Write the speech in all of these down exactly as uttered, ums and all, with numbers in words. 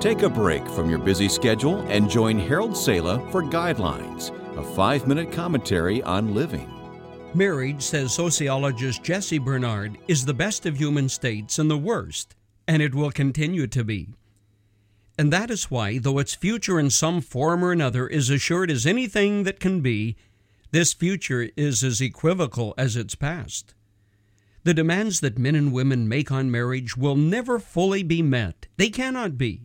Take a break from your busy schedule and join Harold Sala for Guidelines, a five-minute commentary on living. Marriage, says sociologist Jesse Bernard, is the best of human states and the worst, and it will continue to be. And that is why, though its future in some form or another is assured as anything that can be, this future is as equivocal as its past. The demands that men and women make on marriage will never fully be met. They cannot be.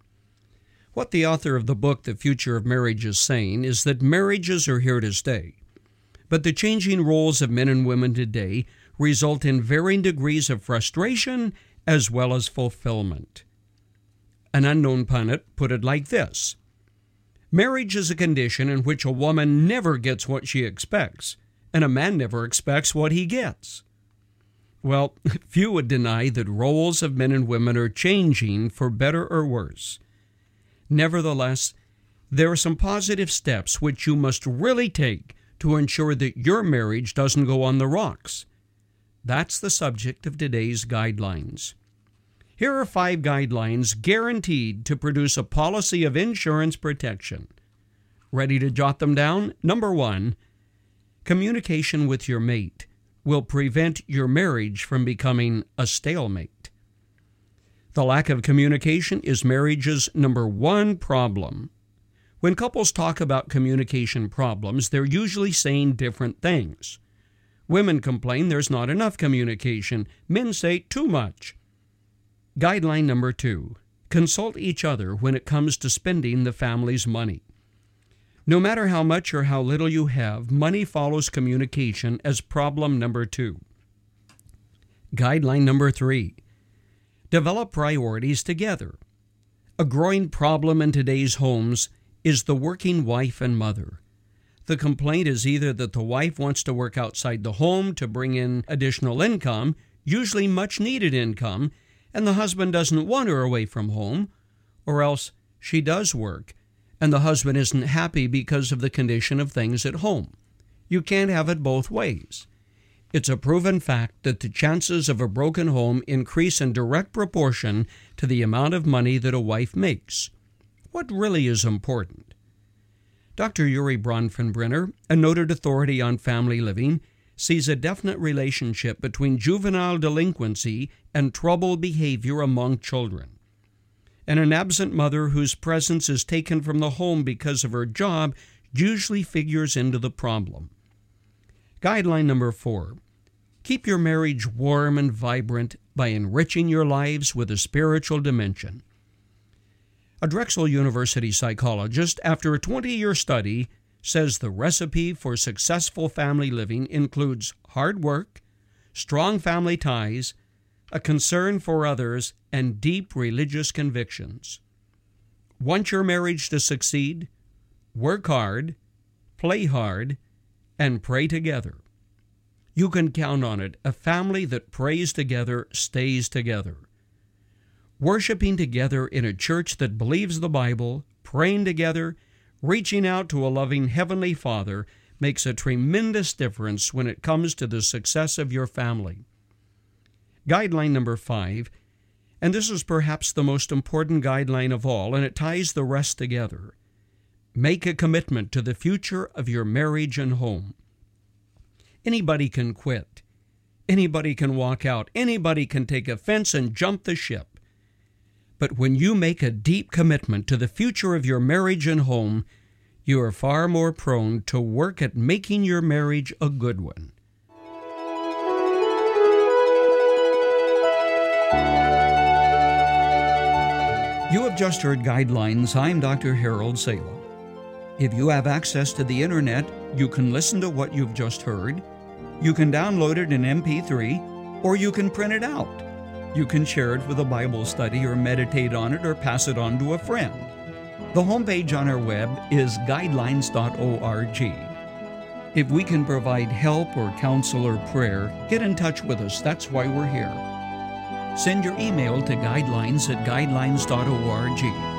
What the author of the book, The Future of Marriage, is saying is that marriages are here to stay. But the changing roles of men and women today result in varying degrees of frustration as well as fulfillment. An unknown pundit put it like this: marriage is a condition in which a woman never gets what she expects, and a man never expects what he gets. Well, few would deny that roles of men and women are changing for better or worse. Nevertheless, there are some positive steps which you must really take to ensure that your marriage doesn't go on the rocks. That's the subject of today's guidelines. Here are five guidelines guaranteed to produce a policy of insurance protection. Ready to jot them down? Number one, communication with your mate will prevent your marriage from becoming a stalemate. The lack of communication is marriage's number one problem. When couples talk about communication problems, they're usually saying different things. Women complain there's not enough communication. Men say too much. Guideline number two, consult each other when it comes to spending the family's money. No matter how much or how little you have, money follows communication as problem number two. Guideline number three, develop priorities together. A growing problem in today's homes is the working wife and mother. The complaint is either that the wife wants to work outside the home to bring in additional income, usually much needed income, and the husband doesn't want her away from home, or else she does work, and the husband isn't happy because of the condition of things at home. You can't have it both ways. It's a proven fact that the chances of a broken home increase in direct proportion to the amount of money that a wife makes. What really is important? Doctor Urie Bronfenbrenner, a noted authority on family living, sees a definite relationship between juvenile delinquency and troubled behavior among children. And an absent mother whose presence is taken from the home because of her job usually figures into the problem. Guideline number four, keep your marriage warm and vibrant by enriching your lives with a spiritual dimension. A Drexel University psychologist, after a twenty-year study, says the recipe for successful family living includes hard work, strong family ties, a concern for others, and deep religious convictions. Want your marriage to succeed? Work hard, play hard, and pray together. You can count on it. A family that prays together stays together. Worshiping together in a church that believes the Bible, praying together, reaching out to a loving Heavenly Father makes a tremendous difference when it comes to the success of your family. Guideline number five, and this is perhaps the most important guideline of all, and it ties the rest together. Make a commitment to the future of your marriage and home. Anybody can quit. Anybody can walk out. Anybody can take offense and jump the ship. But when you make a deep commitment to the future of your marriage and home, you are far more prone to work at making your marriage a good one. You have just heard Guidelines. I'm Doctor Harold Sala. If you have access to the internet, you can listen to what you've just heard. You can download it in M P three, or you can print it out. You can share it with a Bible study or meditate on it or pass it on to a friend. The homepage on our web is guidelines dot org. If we can provide help or counsel or prayer, get in touch with us. That's why we're here. Send your email to guidelines at guidelines dot org.